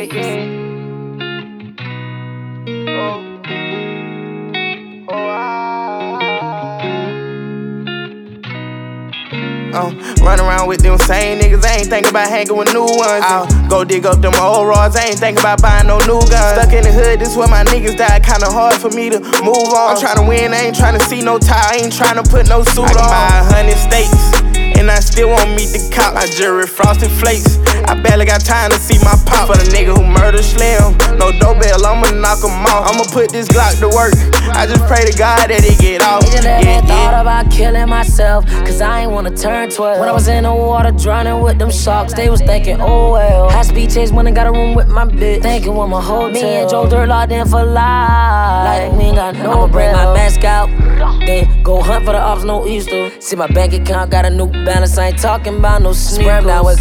yeah. Run around with them same niggas, I ain't thinking about hanging with new ones. Go dig up them old rods, I ain't thinking about buying no new guns. Stuck in the hood, this where my niggas died, kinda hard for me to move on. I'm tryna win, I ain't tryna see no tie, I ain't tryna put no suit on. I can buy 100 steaks, and I still won't meet the cop. My jury frosted flakes, I barely got time to see my pop. For the nigga who murdered Slim, no doorbell, I'ma knock him off. I'ma put this Glock to work, I just pray to God that it get off. Thought about killing myself, cause I ain't wanna turn 12. When I was in the water drowning with them sharks, they was thinking, oh well. High speed chase when I got a room with my bitch, thinking with my hotel. Me and Joe Dirt locked in for life, like we ain't got no I'ma bring my mask out, then go hunt for the ops, no Easter. See my bank account got a new balance, I ain't talking about no sneakers. Now with